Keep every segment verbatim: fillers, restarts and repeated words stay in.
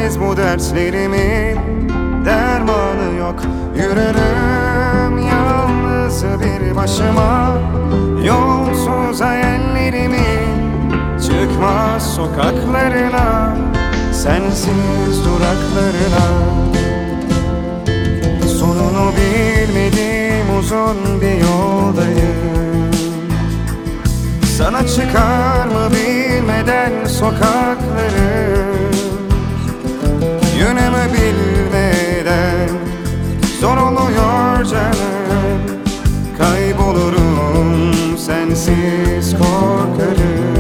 Sensiz bu dertlerimin dermanı yok. Yürürüm yalnız bir başıma, yolsuz hayallerimin çıkmaz sokaklarına, sensiz duraklarına. Sonunu bilmediğim uzun bir yoldayım. Sana çıkar mı bilmeden sokakları, yönümü bilmeden zor oluyor canım. Kaybolurum, sensiz korkarım.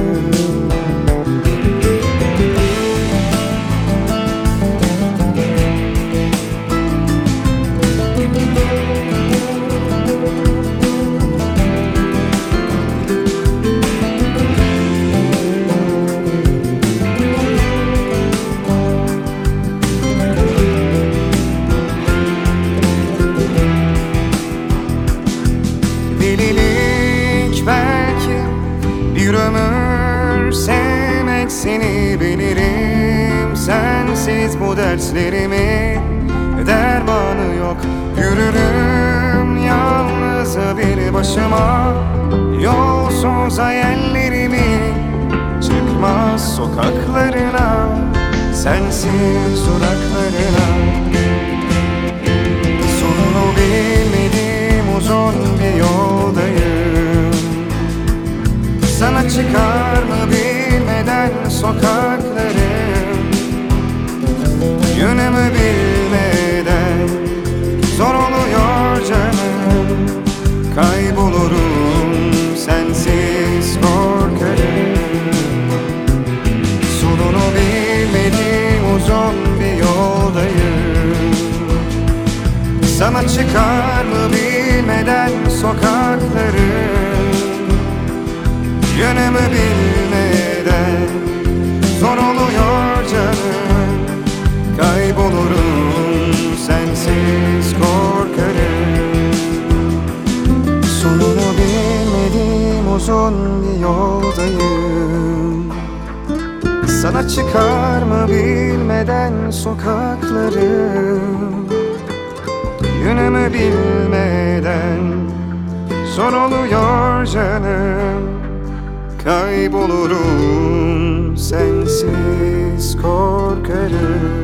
Delilik belki, bir ömür sevmek seni bilirim. Sensiz bu dertlerimin dermanı yok. Yürürüm yalnız bir başıma, yolsuz hayallerimin çıkmaz sokaklarına, sensiz duraklarına. Sonunu bilmediğim uzun bir yoldayım. Sana çıkar mı bilmeden sokakları, yönümü bilmeden zor oluyor canım. Kaybolurum, sensiz korkarım. Sonunu bilmediğim uzun bir yoldayım. Sana çıkar mı bilmeden sokakları, yönümü bilmeden zor oluyor canım. Kaybolurum, sensiz korkarım. Sonunu bilmediğim uzun bir yoldayım. Sana çıkar mı bilmeden sokakları, yönümü bilmeden zor oluyor canım. Kaybolurum, sensiz korkarım.